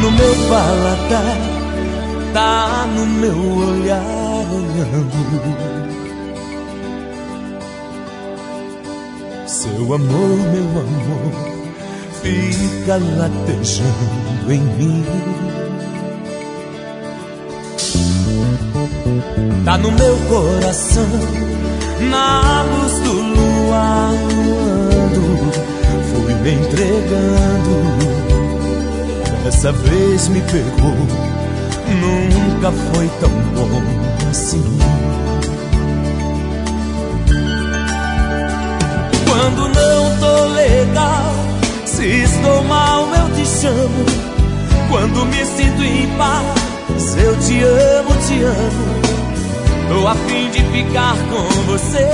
no meu paladar, tá no meu olhar olhando. Seu amor, meu amor, fica latejando em mim. Tá no meu coração, na luz do luar, fui me entregando. Dessa vez me pegou, nunca foi tão bom assim. Quando não tô legal, se estou mal eu te chamo. Quando me sinto em paz, eu te amo, te amo. Tô a fim de ficar com você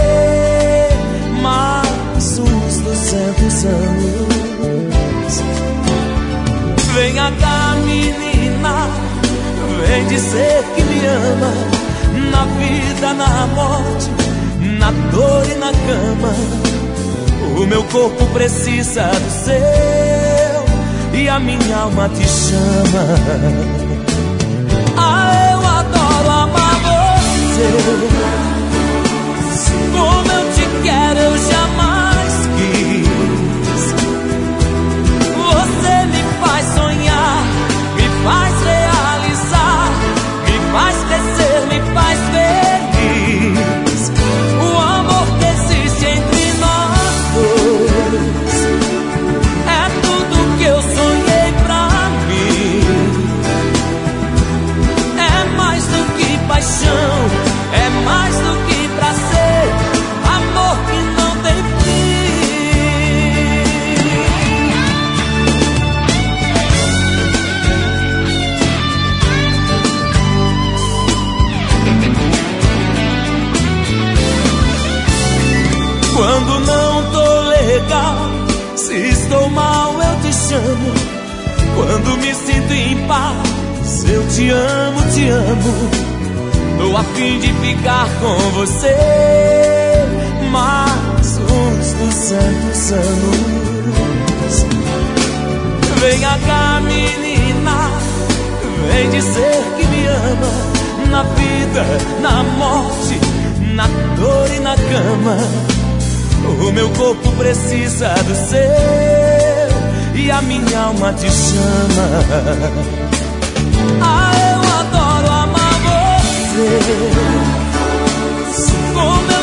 mais uns 200 anos. Venha cá, menina, vem dizer que me ama. Na vida, na morte, na dor e na cama. O meu corpo precisa do seu e a minha alma te chama. Ah, eu adoro amar você. Como eu te quero, eu jamais quis. Você me faz sonhar, me faz realizar, me faz crescer, me faz feliz. O amor que existe entre nós dois é tudo que eu sonhei pra mim. É mais do que paixão, é mais do que prazer, amor que não tem fim. Quando não tô legal, se estou mal eu te chamo. Quando me sinto em paz, eu te amo, te amo. Tô a fim de ficar com você mais uns 200 anos. Venha cá, menina, vem dizer que me ama. Na vida, na morte, na dor e na cama. O meu corpo precisa do seu e a minha alma te chama. Ah, eu adoro amar você. Como eu